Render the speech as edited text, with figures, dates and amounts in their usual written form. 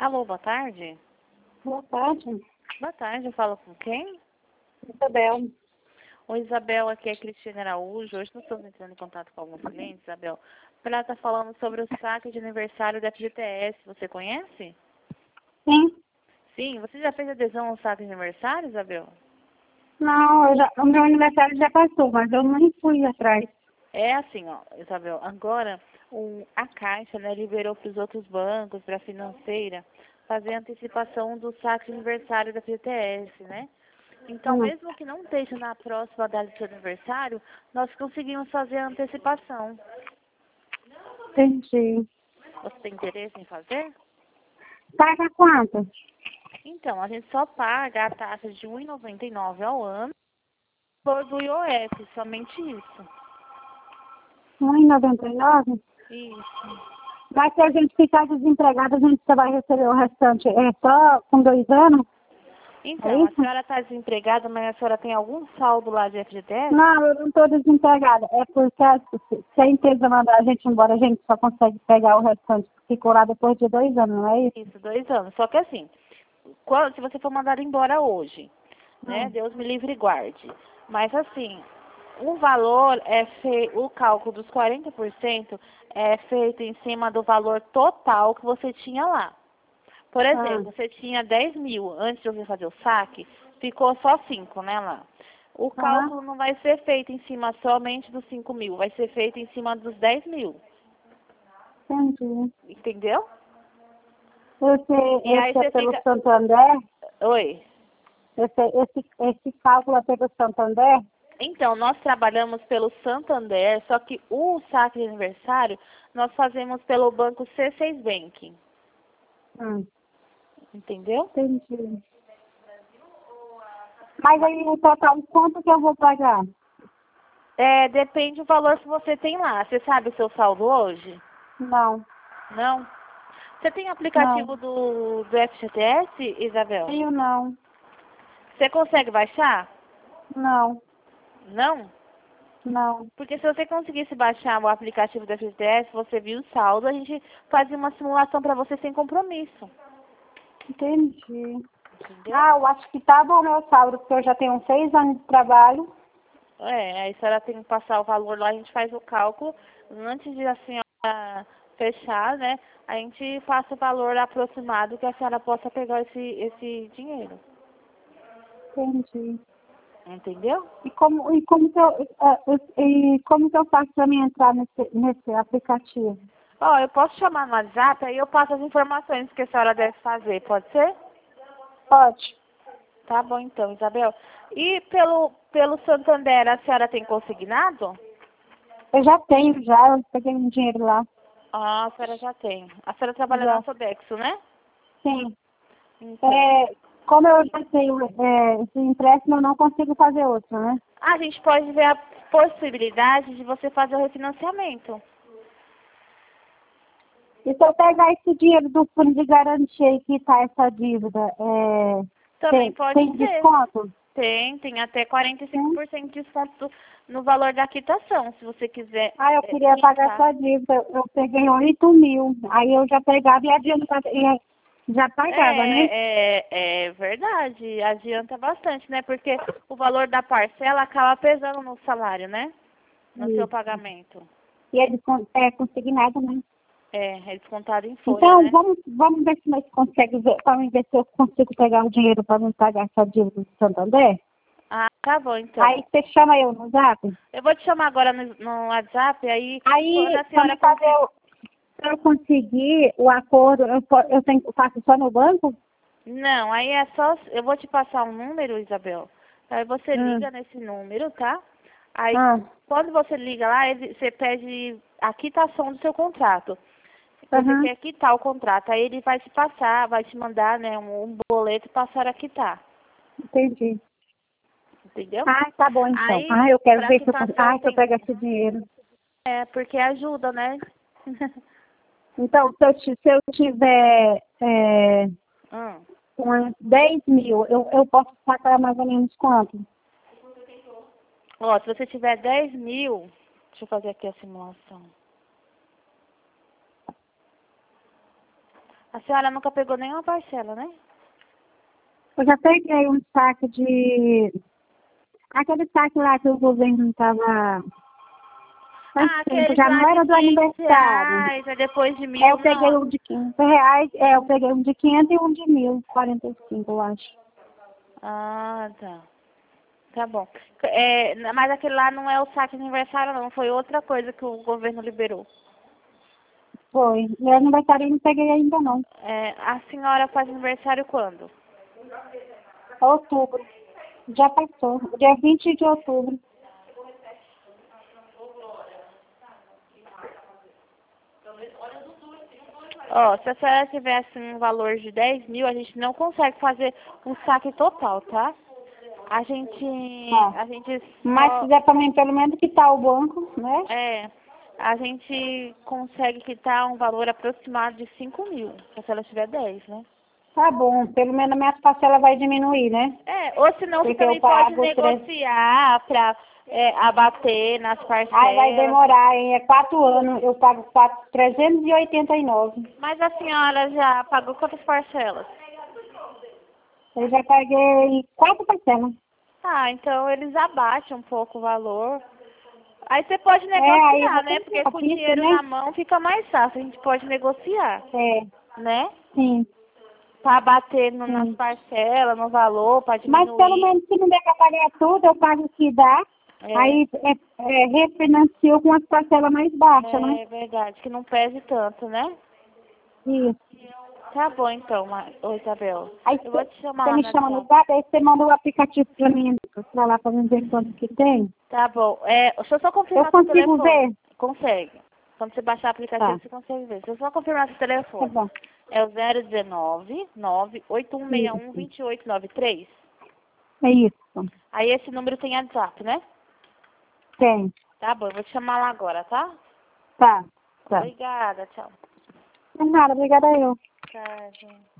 Alô, boa tarde. Boa tarde, Boa tarde, eu falo com quem? Isabel. Oi, Isabel, aqui é a Cristina Araújo. Hoje nós estamos entrando em contato com alguns clientes, Isabel, para estar falando sobre o saque de aniversário da FGTS. Você conhece? Sim. Sim, você já fez adesão ao saque de aniversário, Isabel? Não, o meu aniversário já passou, mas eu nem fui atrás. É assim, ó, Isabel, agora a Caixa, né, liberou para os outros bancos, para a financeira, fazer a antecipação do saque de aniversário da FGTS, né? Então, mesmo que não esteja na próxima data do seu aniversário, nós conseguimos fazer a antecipação. Entendi. Você tem interesse em fazer? Paga quanto? Então, a gente só paga a taxa de R$ 1,99 ao ano por do IOF, somente isso. R$ 1,99? Isso. Mas se a gente ficar desempregado, a gente só vai receber o restante. É só com 2 anos? É Então, a isso? senhora está desempregada, mas a senhora tem algum saldo lá de FGTS? Não, eu não estou desempregada. É porque se a empresa mandar a gente embora, a gente só consegue pegar o restante que ficou lá depois de 2 anos, não é isso? Isso, 2 anos. Só que assim, se você for mandado embora hoje, né? Deus me livre e guarde. Mas assim, o valor o cálculo dos 40% é feito em cima do valor total que você tinha lá. Por exemplo, você tinha 10 mil antes de você fazer o saque, ficou só 5, né, lá. O cálculo não vai ser feito em cima somente dos 5 mil, vai ser feito em cima dos 10 mil. Entendi. Entendeu? E aí Esse é você pelo fica... Santander? Oi. Esse cálculo é pelo Santander? Então, nós trabalhamos pelo Santander, só que o saque de aniversário nós fazemos pelo banco C6 Bank. Entendeu? Entendi. Mas aí no total, quanto que eu vou pagar? Depende do valor que você tem lá. Você sabe o seu saldo hoje? Não, Não? Você tem não. aplicativo do FGTS, Isabel? Tenho não. Você consegue baixar? Não, Não? não. Porque se você conseguisse baixar o aplicativo do FGTS, você viu o saldo, a gente fazia uma simulação para você sem compromisso. Entendi. Entendeu? Ah, eu acho que tá bom meu saldo, porque eu já tenho 6 anos de trabalho. Aí a senhora tem que passar o valor lá, a gente faz o cálculo. Antes de a senhora fechar, né? A gente passa o valor aproximado que a senhora possa pegar esse dinheiro. Entendi. Entendeu? E como que eu faço para mim entrar nesse aplicativo? Ó, eu posso chamar no WhatsApp, aí eu passo as informações que a senhora deve fazer, pode ser? Pode. Tá bom então, Isabel. E pelo Santander, a senhora tem consignado? Eu já tenho, eu peguei um dinheiro lá. Ah, a senhora já tem. A senhora trabalha na Já. Sodexo, né? Sim. Então. Como eu já tenho esse empréstimo, eu não consigo fazer outro, né? A gente pode ver a possibilidade de você fazer o refinanciamento. E se eu pegar esse dinheiro do fundo de garantia e quitar essa dívida, Também pode tem ser. desconto? Tem até 45% de desconto no valor da quitação, se você quiser Ah, eu queria pagar quitar. essa dívida. Eu peguei 8 mil. Aí eu já pegava e adiantava, e já pagava, né? É verdade, adianta bastante, né? Porque o valor da parcela acaba pesando no salário, né? No seu Isso. pagamento. E é consignado, né? É descontado em folha, Então, né? vamos ver se nós conseguimos ver, para ver se eu consigo pegar o dinheiro para me pagar essa dívida do Santander. Ah, tá bom, então. Aí você chama eu no zap. Eu vou te chamar agora no WhatsApp, aí quando Aí, a para senhora me fazer, conseguir... se eu conseguir o acordo, eu faço só no banco? Não, aí é só... Eu vou te passar um número, Isabel. Aí você Hum. liga nesse número, tá? Aí, Ah, quando você liga lá, você pede a quitação do seu contrato. Você aham, quer quitar o contrato. Aí ele vai te passar, vai te mandar, né, um boleto passar a quitar. entendi. Entendeu? Ah, tá bom então. Aí, Ah, eu quero pra ver se eu, quitação se eu tem... pego esse dinheiro. porque ajuda, né? Então, se eu tiver Hum. umas 10 mil, eu posso sacar mais ou menos quanto? Ó, se você tiver 10 mil... Deixa eu fazer aqui a simulação. A senhora nunca pegou nenhuma parcela, né? Eu já peguei um saque de... Aquele saque lá que o governo estava... Faz tempo, Aqueles já lá não de era do 500 aniversário. reais, é depois de 1.000, Eu peguei não. um de R$500, eu peguei um de 500 e um de 1.045, eu acho. Ah, tá. Tá bom. Mas aquele lá não é o saque de aniversário, não. Foi outra coisa que o governo liberou. Foi. Meu aniversário eu não peguei ainda não. A senhora faz aniversário quando? Outubro. Já passou. Dia 20 de outubro. Ó, se a senhora tivesse um valor de 10.000, a gente não consegue fazer um saque total, tá? A gente... Tá. A gente Mas se só... quiser também pelo menos quitar o banco, né? A gente consegue quitar um valor aproximado de 5.000, se a senhora tiver 10, né? Tá bom. Pelo menos a minha parcela vai diminuir, né? Ou senão você Porque eu também pode pago 3. negociar pra abater nas Ai, vai parcelas. demorar, hein? É 4 anos. Eu pago 389. Mas a senhora já pagou quantas parcelas? Eu já paguei 4 parcelas. Ah, então eles abaixam um pouco o valor. Aí você pode Aí negociar, você né? tem Porque com que, dinheiro né? na mão fica mais fácil. A gente pode negociar, É, né? sim, Pra bater nas sim. parcelas, no valor, pra Mas pelo diminuir. menos se não der para pagar tudo, eu pago o que dá. É, Aí refinancio com as parcelas mais baixas, né? é verdade, que não pese tanto, né? Isso. Tá bom então, ô Isabel. Aí Eu vou te chamar você lá me no chama no WhatsApp. WhatsApp, aí você manda o aplicativo para mim, pra lá, para mim ver quanto que tem. Tá bom. Deixa eu só Eu confirmar seu consigo telefone. ver? Consegue. Quando você baixar o aplicativo, Tá, você consegue ver. Deixa eu só confirmar seu tá telefone. bom. É o 019 98161 Isso. 2893. É isso. Aí esse número tem WhatsApp, né? Tem. Tá bom, eu vou te chamar lá agora, tá? Tá, tá. Obrigada, tchau. Nada, obrigada eu. Tchau, gente.